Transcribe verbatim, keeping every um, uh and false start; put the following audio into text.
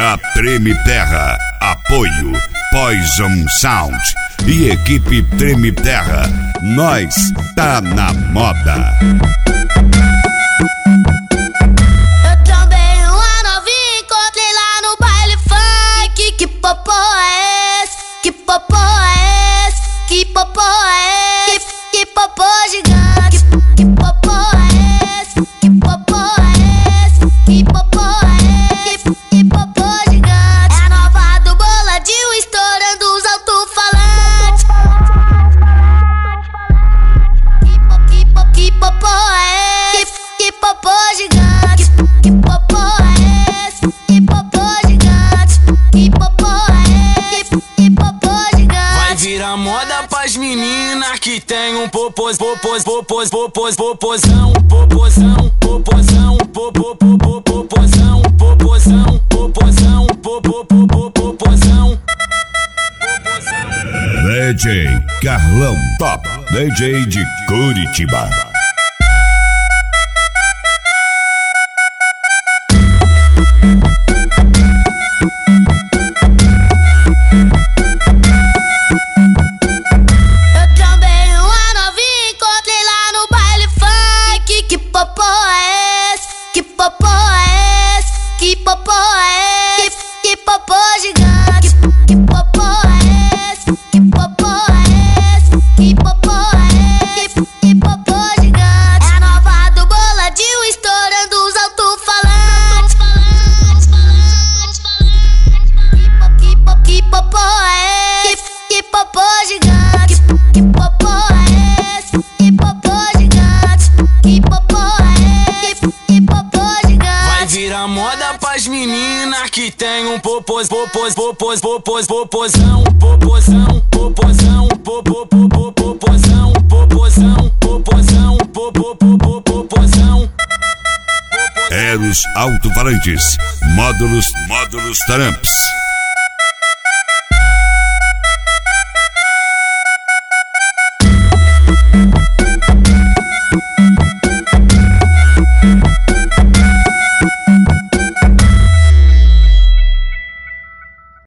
Família Treme Terra. Apoio Poison Sound e equipe Treme Terra. Nós tá na moda. Eu também uma novinha encontrei lá no baile funk. Que popô é esse? Que popô é esse? Que popô é esse? Que, que popô gigante? Que, que popô é esse? Que popô é esse? Que popô é esse? Que, que popô gigante? É a nova do Boladinho estourando os alto-falantes. Que, po, que, po, que popô é esse? Que, que popô gigante? Que, que popô é esse? Que popô gigante? Que popô é esse? Que popô gigante? Vai virar moda pras meninas que tem um popôs, popôs, popôs, popôs, popôzão, popôzão, popôzão, popô, popô, popôzão, popôzão, popôzão, popô, popô, popôzão. D J Carlão Top, D J de Curitiba. Eu também uma novinha encontrei lá no baile funk. Que popô é esse? Que popô é esse? Que popô é esse? Que, que popô gigante? Que, que popô é esse? Que popô é esse? Que popô é esse? Que popô gigante? É a nova do Boladinho estourando os alto-falantes. Que, po, que, po, que popô é esse? Que popô gigante? Que popô é esse? Que popô gigante? Que popô é esse? Que popô gigante? Vai virar moda pras meninas que tem um popôs, popôs, popôs, popôs, popôzão, popôzão, popôzão, popô, popô, popôzão, popôzão, popôzão, popô, popô, popôzão. Eros Alto-Falantes. Módulos, módulos Taramps.